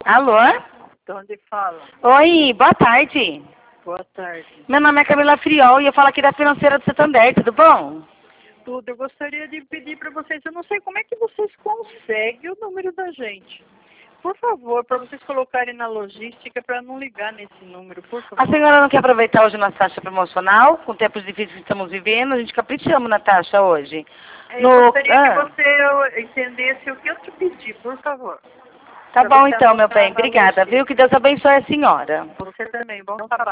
Alô? De onde fala? Oi, boa tarde. Boa tarde. Meu nome é Camila Friol e eu falo aqui da Financeira do Santander, tudo bom? Tudo. Eu gostaria de pedir para vocês, eu não sei como é que vocês conseguem o número da gente. Por favor, para vocês colocarem na logística para não ligar nesse número, por favor. A senhora não quer aproveitar hoje nossa taxa promocional? Com tempos difíceis que estamos vivendo, a gente caprichamos na taxa hoje. Eu gostaria que você entendesse o que eu te pedi, por favor. Tá Pra bom você então, meu anotar bem. na Obrigada, logística. viu? Que Deus abençoe a senhora. Você também. Bom trabalho.